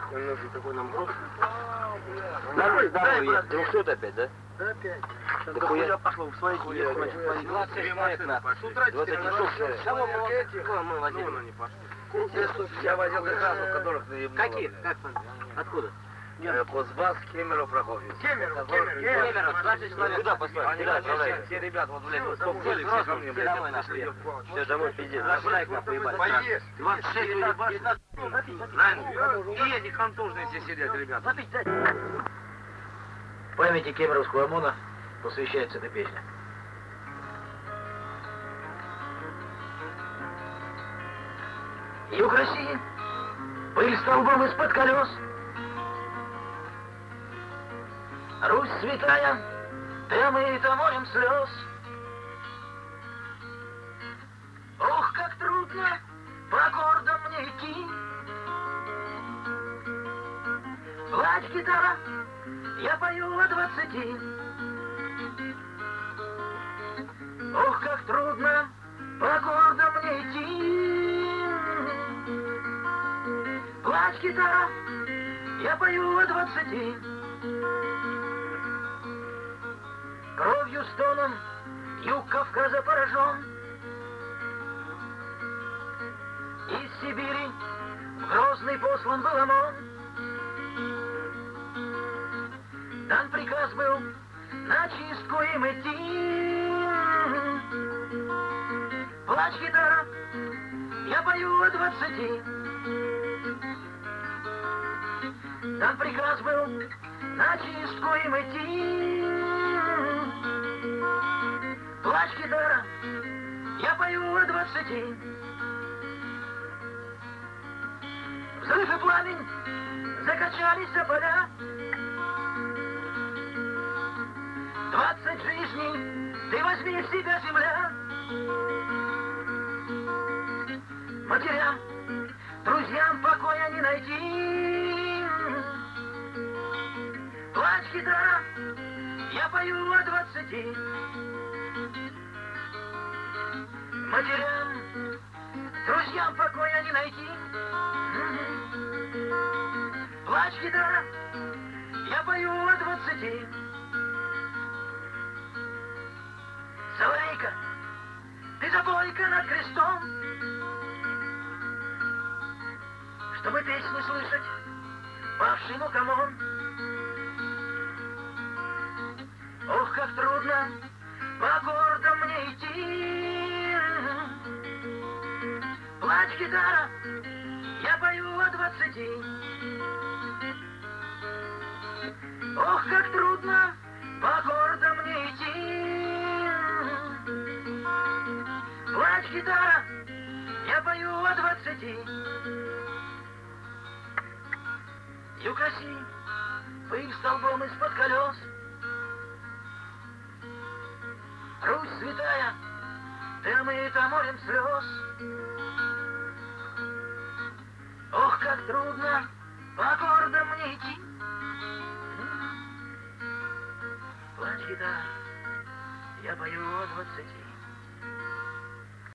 Какой нам год? Здоровье. 300 опять, да? Да, опять. Да хуя пошло в свои хуя. 20 человек на. С утра 20 часов. Кого мы возили? не пошли. Я возил как раз, у которых наебнуло. Каких? Как откуда? Кузбасс, Кемерово, Прокофьев. Кемерово, 20 человек. Куда послали? Куда отправляют? Все ребята, вот, блядь, вот сколько были, все ко мне, блядь. Домой нашли. Все, домой пиздец. Человек нас поебали. Поесть. 26 уебали. Правильно? И эти контужные все сидят, ребята. В памяти Кемеровского ОМОНа посвящается эта песня. Юг России, пыль столбом из-под колес. Русь святая, ты омыта морем слез. Ох, как трудно по аккордам мне идти. Плачь, гитара, я пою о 20. Ох, как трудно по аккордам мне идти. Плачь, гитара, я пою о 20. Кровью, стоном юг Кавказа поражен. Из Сибири в Грозный послан был ОМОН. Дан приказ был на чистку им идти. Плачь, гитара, я пою о 20. Дан приказ был на чистку им идти. Плачь, гитара, я пою о 20. Взрыв и пламень закачались за поля. 20 жизней ты возьми в себя, земля. Матерям, друзьям покоя не найти. Плачь, гитара, я пою о 20. Матерям, друзьям покоя не найти. Плачь, гитара, я пою о 20. Соловейка, ты забойка над крестом, чтобы песни слышать павшему камон. Ох, как трудно по аккордам мне идти. Плачь, гитара, я пою о 20. Ох, как трудно по аккордам мне идти. Плачь, гитара, я пою о 20. Юг России, пыль столбом из-под колес. Русь святая, ты омыта морем слез. Ох, как трудно по аккордам мне идти. Плачь, гитара, я пою о 20.